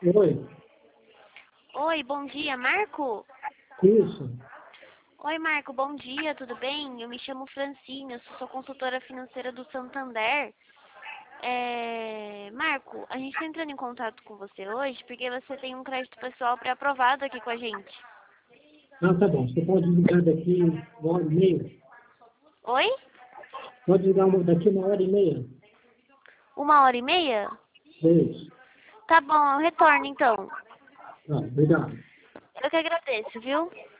Oi, Oi, bom dia, Marco? isso. Oi, Marco, bom dia, tudo bem? Eu me chamo Francine, eu sou consultora financeira do Santander. Marco, a gente está entrando em contato com você hoje porque você tem um crédito pessoal pré-aprovado aqui com a gente. Ah, tá bom. Você pode ligar daqui 1h30? Oi? Pode ligar daqui 1h30? 1h30? Isso. Tá bom, eu retorno então. Tá, obrigado. Eu que agradeço, viu?